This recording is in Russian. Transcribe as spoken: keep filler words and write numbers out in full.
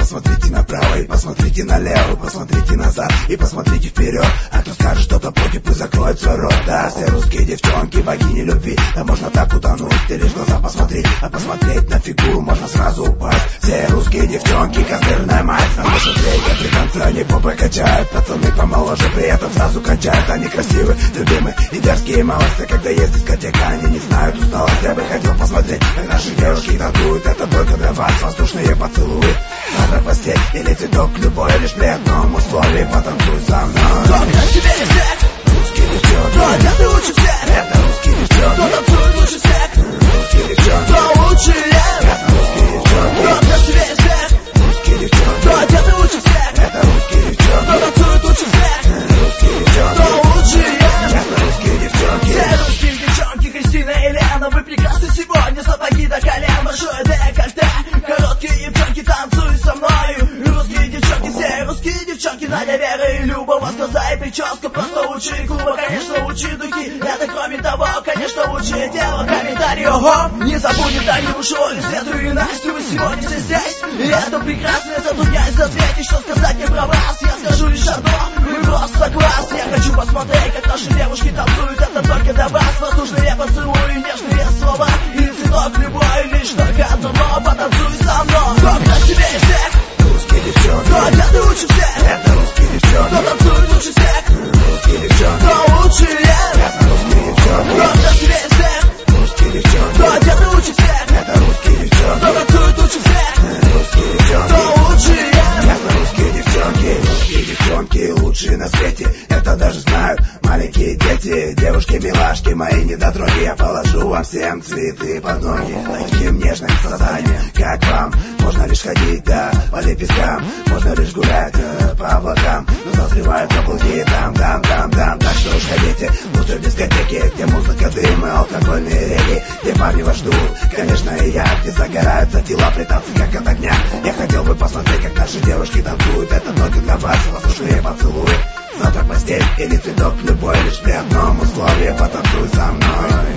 посмотрите направо, и посмотрите налево, посмотрите назад, и посмотрите вперед. А кто скажет что-то против, пусть закроет свой рот. Да, все русские девчонки, богини любви, да можно так утонуть, ты лишь глаза посмотри, а посмотреть на фигуру можно сразу упасть. Все русские девчонки, козырная мать, а посмотреть, как при танце они попой качают. Пацаны помоложе, при этом сразу кончают. Они красивые, любимые и дерзкие малости. Когда есть дискотека, они не знают усталость. Я бы хотел посмотреть, как наши девушки танцуют. Это только для вас воздушные поцелуи. Завтра постель или цветок, любой лишь при одном условии: потанцуй со мной. Кто тебе всех? Русские девчонки. Кто одет лучше всех? Это русские девчонки. Кто танцует лучше всех? Русские девчонки. Кто лучше лет? Это русские девчонки. Кто красивее всех? Русские девчонки. Кто одет лучше всех? Это русские девчонки. Кто танцует лучше всех? Русские девчонки. Кто лучше лет? Это русские девчонки. Все русские девчонки, Кристина и Лена, вы прекрасны сегодня, сапоги до колен, большое декольте. Короткие девчонки, танцуй со мною. Русские девчонки, все русские девчонки, Надя, Вера и Люба. У вас глаза и прическа просто лучшие клуба. Конечно, лучшие духи, это кроме того, конечно, лучшее дело. Комментарий, ого, не забудет Танюшу, Олю, Свету и Настю. Вы сегодня все здесь, и это прекрасно. Я затрудняюсь ответить, что сказать мне про вас. Я скажу лишь одно, вы просто класс. Я хочу посмотреть, как наши девушки танцуют. Это только для вас, воздушные поцелуи, нежные слова и цветок любой, лишь только одно: потанцуй со мной. Кто красивее всех? Русские девчонки. Кто одет лучше всех? Это русские девчонки. Кто танцует лучше всех? Русские девчонки. Кто лучше лет? Это русские девчонки. Кто красивее всех? Русские девчонки. Кто одет лучше всех? Это русские девчонки. Кто танцует лучше всех? Русские девчонки. Кто лучше лет? Это русские девчонки. Русские девчонки лучшие на свете. Это даже знают маленькие дети. Девушки-милашки, мои недотроги. Я положу вам всем цветы под ноги. Таким нежным созданием, как вам, можно лишь ходить, да, по лепесткам. Можно лишь гулять э, по облакам. Но созревают облаки там, там, там, там. Так что уж ходите лучше в дискотеке, где музыка, дым и алкогольные реки, где парни вас ждут, конечно, и я, где загораются тела при танце, как от огня. Я хотел бы посмотреть, как наши девушки танцуют. Это только для вас, воздушные поцелуи. Завтра постель или цветок, любой лишь при одном условии: потанцуй со мной.